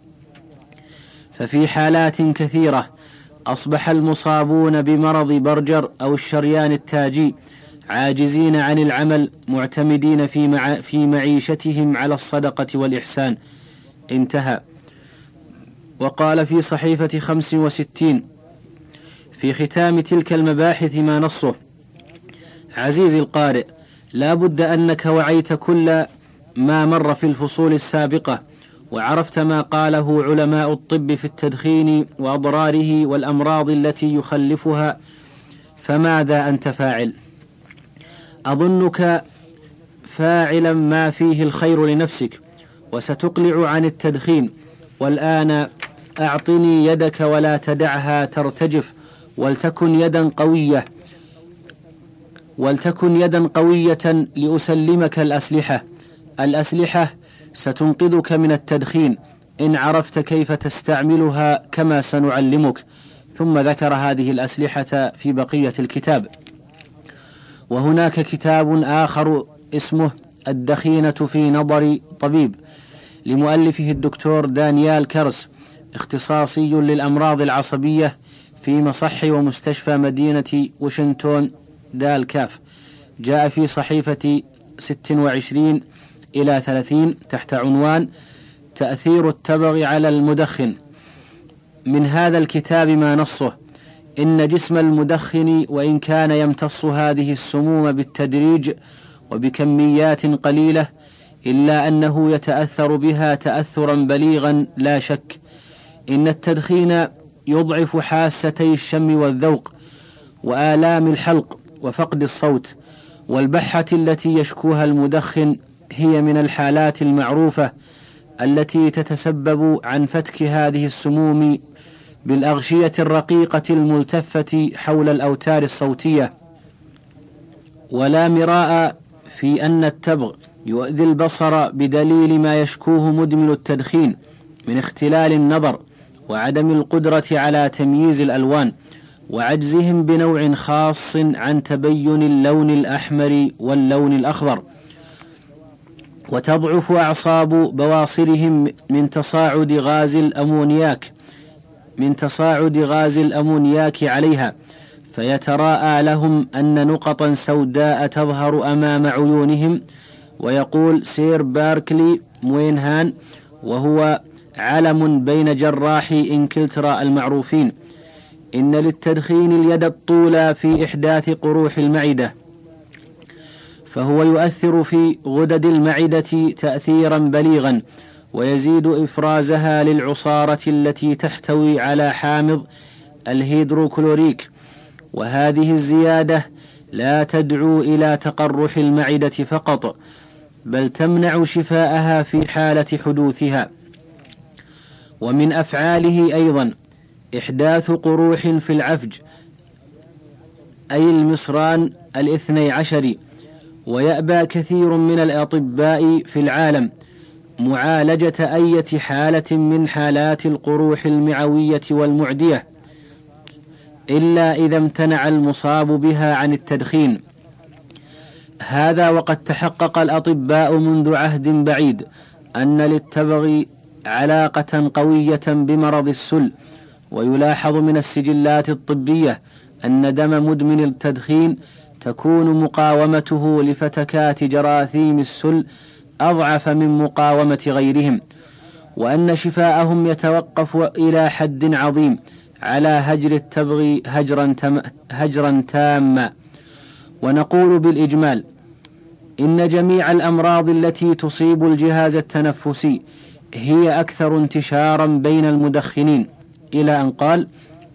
ففي حالات كثيرة أصبح المصابون بمرض برجر أو الشريان التاجي عاجزين عن العمل معتمدين في, مع في معيشتهم على الصدقة والإحسان. انتهى. وقال في صحيفة خمس وستين في ختام تلك المباحث ما نصه: عزيزي القارئ، لا بد أنك وعيت كل ما مر في الفصول السابقة وعرفت ما قاله علماء الطب في التدخين وأضراره والأمراض التي يخلفها، فماذا أنت فاعل؟ أظنك فاعلا ما فيه الخير لنفسك وستقلع عن التدخين، والآن أعطني يدك ولا تدعها ترتجف، ولتكن يدا قوية ولتكن يدا قوية لأسلمك الأسلحة الأسلحة ستنقذك من التدخين إن عرفت كيف تستعملها كما سنعلمك. ثم ذكر هذه الأسلحة في بقية الكتاب. وهناك كتاب آخر اسمه الدخينة في نظر طبيب لمؤلفه الدكتور دانيال كرس، اختصاصي للأمراض العصبية في مصح ومستشفى مدينة واشنطن دال كاف، جاء في صحيفة ست وعشرين إلى ثلاثين تحت عنوان تأثير التبغ على المدخن. من هذا الكتاب ما نصه: إن جسم المدخن وإن كان يمتص هذه السموم بالتدريج وبكميات قليلة، إلا أنه يتأثر بها تأثرا بليغا لا شك. إن التدخين يضعف حاستي الشم والذوق وآلام الحلق وفقد الصوت، والبحة التي يشكوها المدخن هي من الحالات المعروفة التي تتسبب عن فتك هذه السموم بالأغشية الرقيقة الملتفة حول الأوتار الصوتية. ولا مراء في أن التبغ يؤذي البصر بدليل ما يشكوه مدمن التدخين من اختلال النظر وعدم القدرة على تمييز الألوان وعجزهم بنوع خاص عن تبين اللون الأحمر واللون الأخضر، وتضعف أعصاب بواصرهم من تصاعد غاز الأمونياك من تصاعد غاز الأمونياك عليها، فيتراءى لهم أن نقطا سوداء تظهر أمام عيونهم. ويقول سير باركلي موينهان، وهو علم بين جراحي إنكلترا المعروفين: إن للتدخين اليد الطولى في إحداث قروح المعدة، فهو يؤثر في غدد المعدة تأثيرا بليغا، ويزيد إفرازها للعصارة التي تحتوي على حامض الهيدروكلوريك. وهذه الزيادة لا تدعو إلى تقرح المعدة فقط، بل تمنع شفاءها في حالة حدوثها. ومن أفعاله أيضا إحداث قروح في العفج، أي المصران الاثني عشر. ويأبى كثير من الأطباء في العالم معالجة أي حالة من حالات القروح المعوية والمعدية إلا إذا امتنع المصاب بها عن التدخين. هذا وقد تحقق الأطباء منذ عهد بعيد أن للتبغ علاقة قوية بمرض السل. ويلاحظ من السجلات الطبية أن دم مدمن التدخين تكون مقاومته لفتكات جراثيم السل أضعف من مقاومة غيرهم، وأن شفاءهم يتوقف إلى حد عظيم على هجر التبغ هجرا, تم هجرا تاما. ونقول بالإجمال إن جميع الأمراض التي تصيب الجهاز التنفسي هي أكثر انتشارا بين المدخنين، إلى أن قال: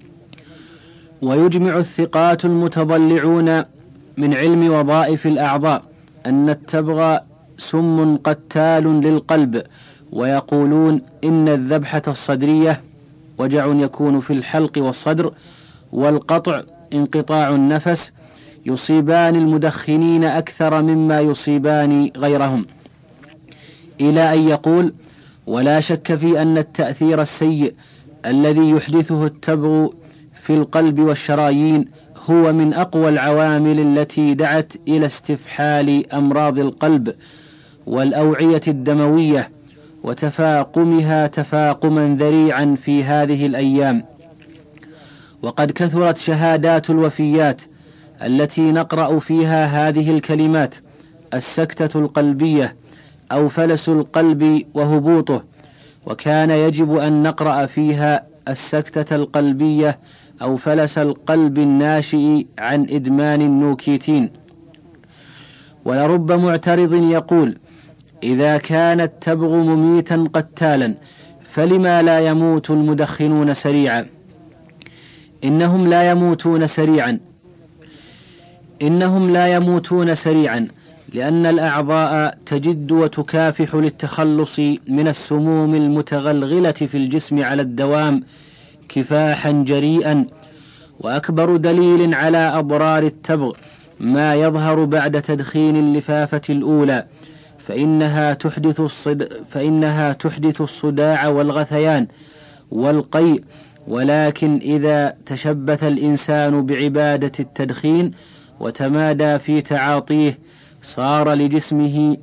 ويجمع الثقات المتضلعون من علم وظائف الأعضاء أن التبغ سم قتال للقلب، ويقولون إن الذبحة الصدرية وجع يكون في الحلق والصدر، والقطع انقطاع النفس، يصيبان المدخنين أكثر مما يصيبان غيرهم، إلى أن يقول: ولا شك في أن التأثير السيء الذي يحدثه التبغ في القلب والشرايين هو من أقوى العوامل التي دعت إلى استفحال أمراض القلب والأوعية الدموية وتفاقمها تفاقما ذريعا في هذه الأيام. وقد كثرت شهادات الوفيات التي نقرأ فيها هذه الكلمات: السكتة القلبية أو فلس القلب وهبوطه، وكان يجب أن نقرأ فيها السكتة القلبية أو فلس القلب الناشئ عن إدمان النوكيتين. ولرب معترض يقول: إذا كان التبغ مميتا قتالا فلما لا يموت المدخنون سريعا؟ إنهم لا يموتون سريعا إنهم لا يموتون سريعا لأن الأعضاء تجد وتكافح للتخلص من السموم المتغلغلة في الجسم على الدوام كفاحا جريئا. وأكبر دليل على أضرار التبغ ما يظهر بعد تدخين اللفافة الأولى، فإنها تحدث الصد... فإنها تحدث الصداع والغثيان والقيء، ولكن إذا تشبث الإنسان بعبادة التدخين وتمادى في تعاطيه صار لجسمه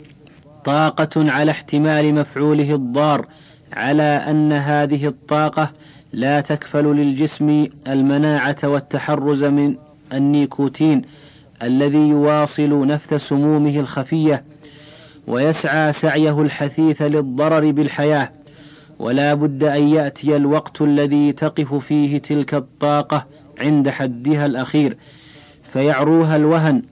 طاقة على احتمال مفعوله الضار، على أن هذه الطاقة لا تكفل للجسم المناعة والتحرز من النيكوتين الذي يواصل نفث سمومه الخفية ويسعى سعيه الحثيث للضرر بالحياة. ولا بد أن يأتي الوقت الذي تقف فيه تلك الطاقة عند حدها الأخير فيعروها الوهن،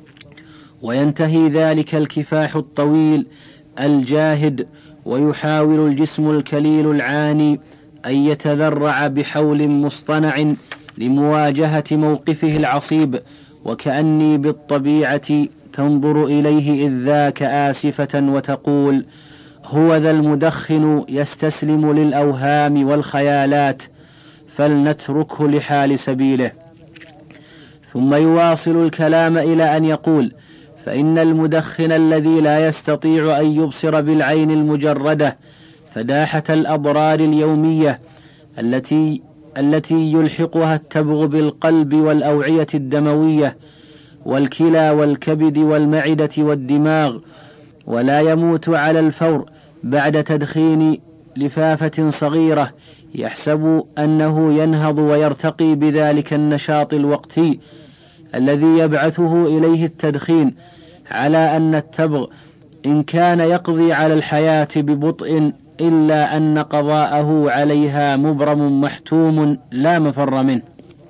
وينتهي ذلك الكفاح الطويل الجاهد، ويحاول الجسم الكليل العاني أن يتذرع بحول مصطنع لمواجهة موقفه العصيب، وكأني بالطبيعة تنظر إليه إذ ذاك آسفة وتقول: هو ذا المدخن يستسلم للأوهام والخيالات، فلنتركه لحال سبيله. ثم يواصل الكلام إلى أن يقول: فإن المدخن الذي لا يستطيع أن يبصر بالعين المجردة فداحة الأضرار اليومية التي التي يلحقها التبغ بالقلب والأوعية الدموية والكلى والكبد والمعدة والدماغ، ولا يموت على الفور بعد تدخين لفافة صغيرة يحسب أنه ينهض ويرتقي بذلك النشاط الوقتي الذي يبعثه إليه التدخين، على أن التبغ إن كان يقضي على الحياة ببطء إلا أن قضاءه عليها مبرم محتوم لا مفر منه.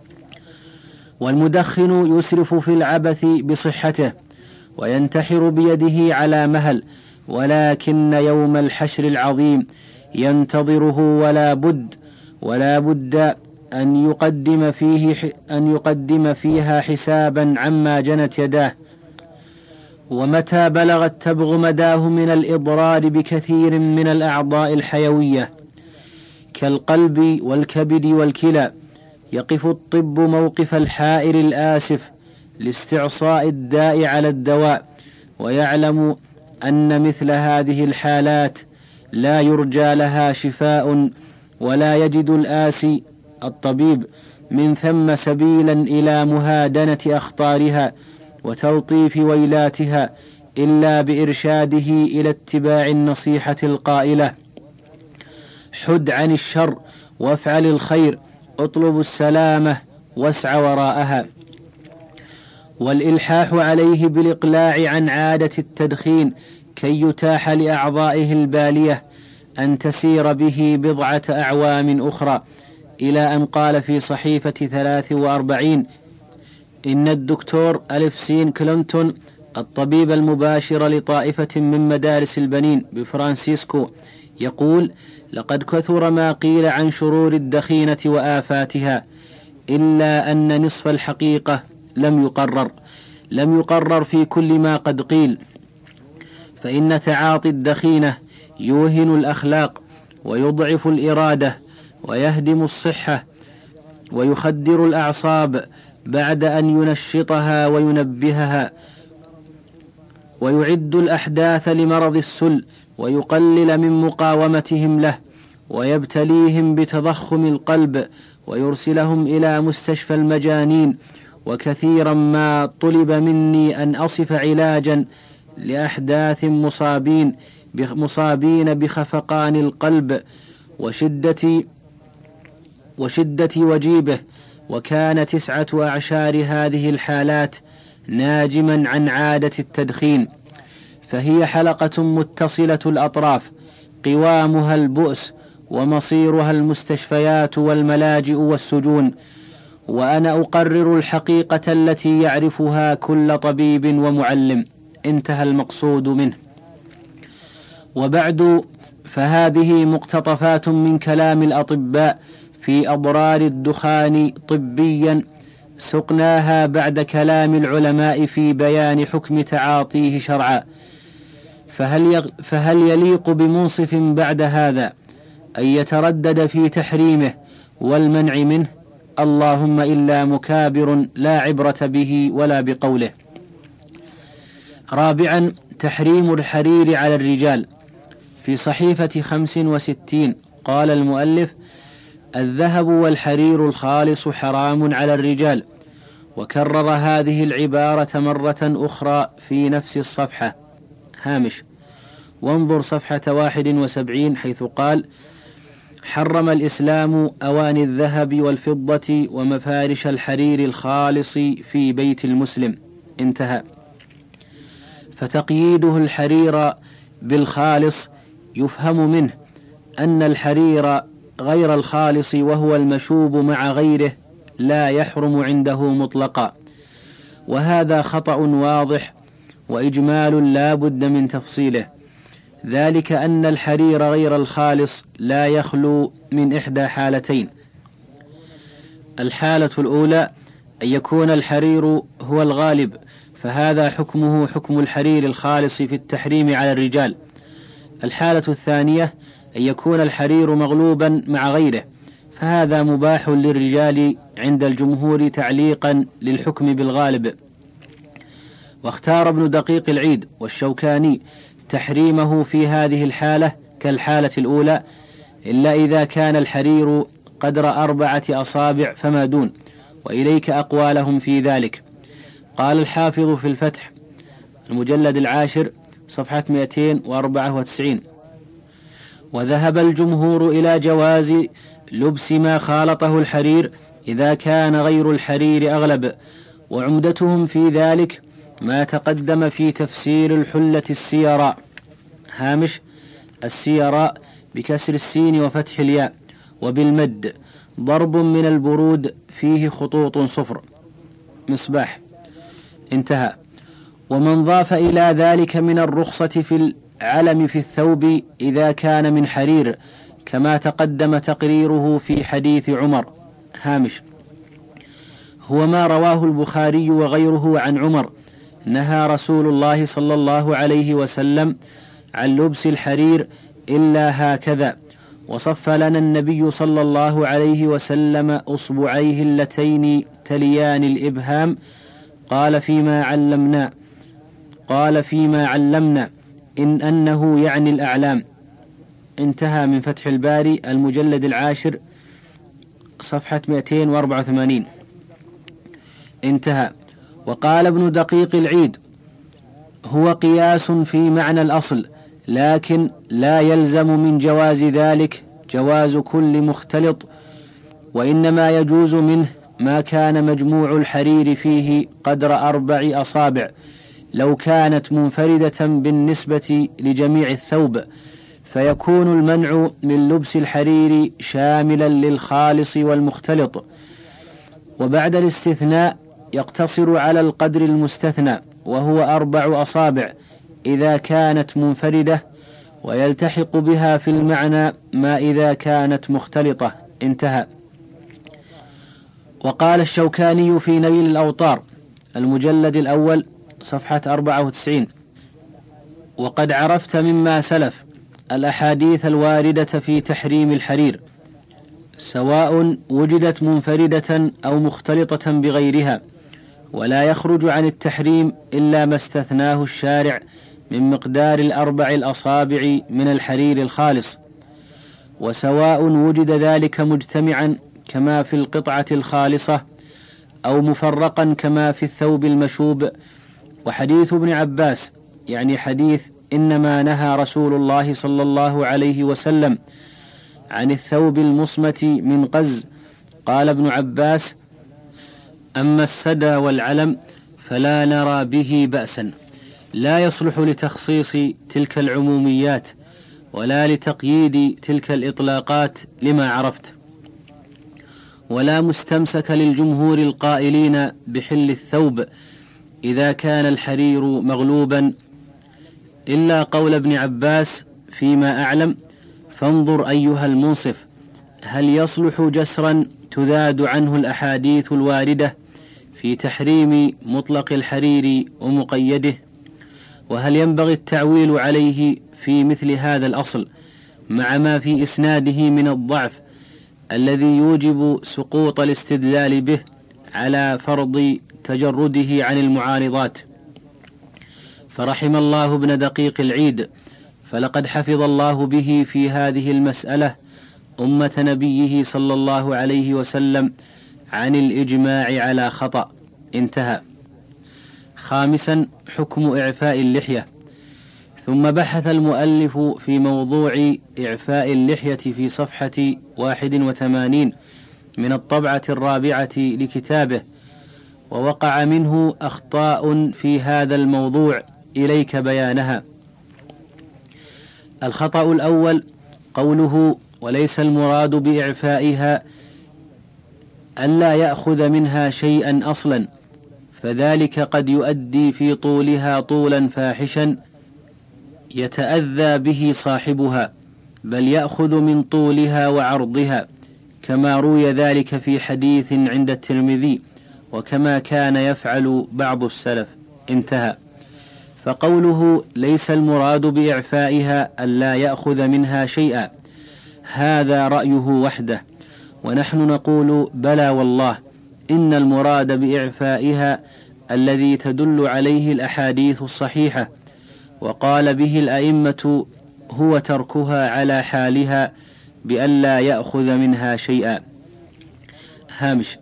والمدخن يسرف في العبث بصحته وينتحر بيده على مهل، ولكن يوم الحشر العظيم ينتظره ولا بد ولا بد أن يقدم فيه أن يقدم فيها حسابا عما جنت يداه. ومتى بلغ التبغ مداه من الإضرار بكثير من الأعضاء الحيوية كالقلب والكبد والكلى، يقف الطب موقف الحائر الآسف لاستعصاء الداء على الدواء، ويعلم أن مثل هذه الحالات لا يرجى لها شفاء، ولا يجد الآسي الطبيب من ثم سبيلا إلى مهادنة أخطارها وتلطيف ويلاتها إلا بإرشاده إلى اتباع النصيحة القائلة: حد عن الشر وافعل الخير، اطلب السلامة واسع وراءها. والإلحاح عليه بالإقلاع عن عادة التدخين كي يتاح لأعضائه البالية أن تسير به بضعة أعوام أخرى، إلى أن قال في صحيفة ثلاث وأربعين: إن الدكتور ألف سين كلينتون الطبيب المباشر لطائفة من مدارس البنين بفرانسيسكو يقول: لقد كثر ما قيل عن شرور الدخينة وآفاتها، إلا أن نصف الحقيقة لم يقرر لم يقرر في كل ما قد قيل. فإن تعاطي الدخينة يوهن الأخلاق ويضعف الإرادة ويهدم الصحة ويخدر الأعصاب بعد أن ينشطها وينبهها، ويعد الأحداث لمرض السل ويقلل من مقاومتهم له، ويبتليهم بتضخم القلب ويرسلهم إلى مستشفى المجانين. وكثيرا ما طلب مني أن أصف علاجا لأحداث مصابين مصابين بخفقان القلب وشدة وشدة وجيبه، وكان تسعة أعشار هذه الحالات ناجما عن عادة التدخين، فهي حلقة متصلة الأطراف قوامها البؤس ومصيرها المستشفيات والملاجئ والسجون. وأنا أقرر الحقيقة التي يعرفها كل طبيب ومعلم. انتهى المقصود منه. وبعد، فهذه مقتطفات من كلام الأطباء في أضرار الدخان طبيا سقناها بعد كلام العلماء في بيان حكم تعاطيه شرعا، فهل, فهل يليق بمنصف بعد هذا أن يتردد في تحريمه والمنع منه؟ اللهم إلا مكابر لا عبرة به ولا بقوله. رابعا، تحريم الحرير على الرجال. في صحيفة خمس وستين قال المؤلف: الذهب والحرير الخالص حرام على الرجال، وكرر هذه العبارة مرة أخرى في نفس الصفحة. هامش: وانظر صفحة واحد وسبعين حيث قال: حرم الإسلام أواني الذهب والفضة ومفارش الحرير الخالص في بيت المسلم. انتهى. فتقييده الحرير بالخالص يفهم منه أن الحرير غير الخالص وهو المشوب مع غيره لا يحرم عنده مطلقا، وهذا خطأ واضح وإجمال لا بد من تفصيله، ذلك أن الحرير غير الخالص لا يخلو من إحدى حالتين: الحالة الأولى أن يكون الحرير هو الغالب، فهذا حكمه حكم الحرير الخالص في التحريم على الرجال. الحالة الثانية أن يكون الحرير مغلوبا مع غيره، فهذا مباح للرجال عند الجمهور تعليقا للحكم بالغالب. واختار ابن دقيق العيد والشوكاني تحريمه في هذه الحالة كالحالة الأولى، إلا إذا كان الحرير قدر أربعة أصابع فما دون، وإليك أقوالهم في ذلك. قال الحافظ في الفتح المجلد العاشر صفحة مئتين وأربعة وتسعين: وذهب الجمهور إلى جواز لبس ما خالطه الحرير إذا كان غير الحرير أغلب، وعمدتهم في ذلك ما تقدم في تفسير الحلة السيراء. هامش: السيراء بكسر السين وفتح الياء وبالمد، ضرب من البرود فيه خطوط صفر، مصباح. انتهى. ومن ضاف إلى ذلك من الرخصة في العلم في الثوب إذا كان من حرير، كما تقدم تقريره في حديث عمر. هامش: هو ما رواه البخاري وغيره عن عمر: نهى رسول الله صلى الله عليه وسلم عن لبس الحرير إلا هكذا، وصف لنا النبي صلى الله عليه وسلم أصبعيه اللتين تليان الإبهام، قال فيما علمنا قال فيما علمنا إن أنه يعني الأعلام. انتهى من فتح الباري المجلد العاشر صفحة مئتين وأربعة وثمانين. انتهى. وقال ابن دقيق العيد: هو قياس في معنى الأصل، لكن لا يلزم من جواز ذلك جواز كل مختلط، وإنما يجوز منه ما كان مجموع الحرير فيه قدر أربع أصابع، لو كانت منفردة بالنسبة لجميع الثوب، فيكون المنع من لبس الحرير شاملا للخالص والمختلط. وبعد الاستثناء يقتصر على القدر المستثنى وهو أربع أصابع إذا كانت منفردة، ويلتحق بها في المعنى ما إذا كانت مختلطة. انتهى. وقال الشوكاني في نيل الأوطار المجلد الأول صفحة أربعة وتسعين: وقد عرفت مما سلف الأحاديث الواردة في تحريم الحرير، سواء وجدت منفردة أو مختلطة بغيرها، ولا يخرج عن التحريم إلا ما استثناه الشارع من مقدار الأربع الأصابع من الحرير الخالص، وسواء وجد ذلك مجتمعا كما في القطعة الخالصة أو مفرقا كما في الثوب المشوب. وحديث ابن عباس يعني حديث إنما نهى رسول الله صلى الله عليه وسلم عن الثوب المصمت من قز، قال ابن عباس: أما السدى والعلم فلا نرى به بأسا، لا يصلح لتخصيص تلك العموميات ولا لتقييد تلك الإطلاقات لما عرفت، ولا مستمسك للجمهور القائلين بحل الثوب إذا كان الحرير مغلوبا، إلا قول ابن عباس فيما أعلم. فانظر أيها المنصف، هل يصلح جسرا تذاد عنه الأحاديث الواردة في تحريم مطلق الحرير ومقيده؟ وهل ينبغي التعويل عليه في مثل هذا الأصل مع ما في إسناده من الضعف الذي يوجب سقوط الاستدلال به على فرض تجرده عن المعارضات؟ فرحم الله ابن دقيق العيد، فلقد حفظ الله به في هذه المسألة أمة نبيه صلى الله عليه وسلم عن الإجماع على خطأ. انتهى. خامسا، حكم إعفاء اللحية. ثم بحث المؤلف في موضوع إعفاء اللحية في صفحة واحد وثمانين من الطبعة الرابعة لكتابه، ووقع منه أخطاء في هذا الموضوع إليك بيانها. الخطأ الأول قوله: وليس المراد بإعفائها ألا يأخذ منها شيئا أصلا، فذلك قد يؤدي في طولها طولا فاحشا يتأذى به صاحبها، بل يأخذ من طولها وعرضها، كما روي ذلك في حديث عند الترمذي، وكما كان يفعل بعض السلف. انتهى. فقوله ليس المراد بإعفائها ألا يأخذ منها شيئا هذا رأيه وحده، ونحن نقول بلى والله، إن المراد بإعفائها الذي تدل عليه الأحاديث الصحيحة وقال به الأئمة هو تركها على حالها بألا يأخذ منها شيئا. هامش: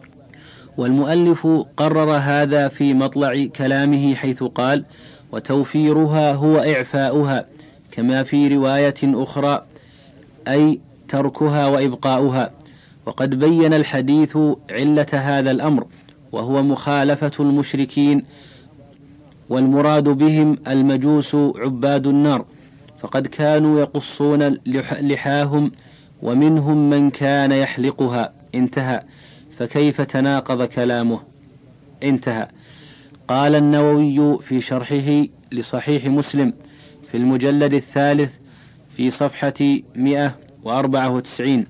والمؤلف قرر هذا في مطلع كلامه حيث قال: وتوفيرها هو إعفاؤها، كما في رواية أخرى أي تركها وإبقاؤها. وقد بين الحديث علة هذا الأمر، وهو مخالفة المشركين، والمراد بهم المجوس عباد النار، فقد كانوا يقصون لحاهم ومنهم من كان يحلقها. انتهى. فكيف تناقض كلامه؟ انتهى. قال النووي في شرحه لصحيح مسلم في المجلد الثالث في صفحة مئة وأربعة وتسعين: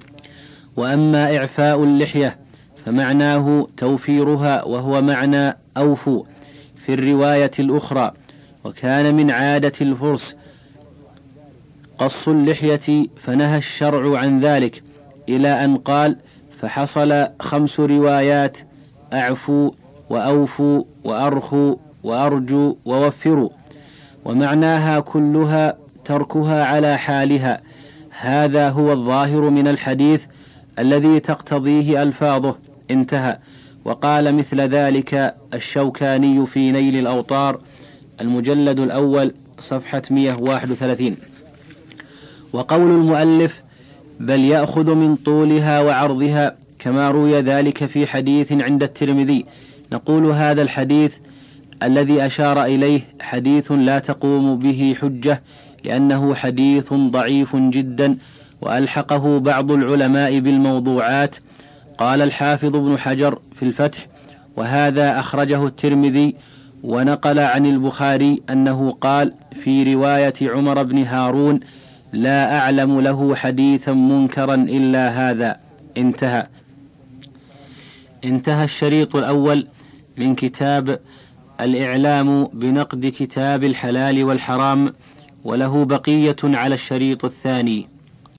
وأما إعفاء اللحية فمعناه توفيرها، وهو معنى أوفوا في الرواية الأخرى. وكان من عادة الفرس قص اللحية، فنهى الشرع عن ذلك، إلى أن قال: فحصل خمس روايات: أعفوا وأوفوا وأرخوا وأرجوا ووفروا، ومعناها كلها تركها على حالها. هذا هو الظاهر من الحديث الذي تقتضيه ألفاظه. انتهى. وقال مثل ذلك الشوكاني في نيل الأوطار المجلد الأول صفحة مئة وواحد وثلاثين. وقول المؤلف: بل يأخذ من طولها وعرضها، كما روي ذلك في حديث عند الترمذي، نقول هذا الحديث الذي أشار إليه حديث لا تقوم به حجة، لأنه حديث ضعيف جدا، وألحقه بعض العلماء بالموضوعات. قال الحافظ ابن حجر في الفتح: وهذا أخرجه الترمذي، ونقل عن البخاري أنه قال في رواية عمر بن هارون: لا أعلم له حديثا منكرا إلا هذا. انتهى. انتهى الشريط الأول من كتاب الإعلام بنقد كتاب الحلال والحرام، وله بقية على الشريط الثاني.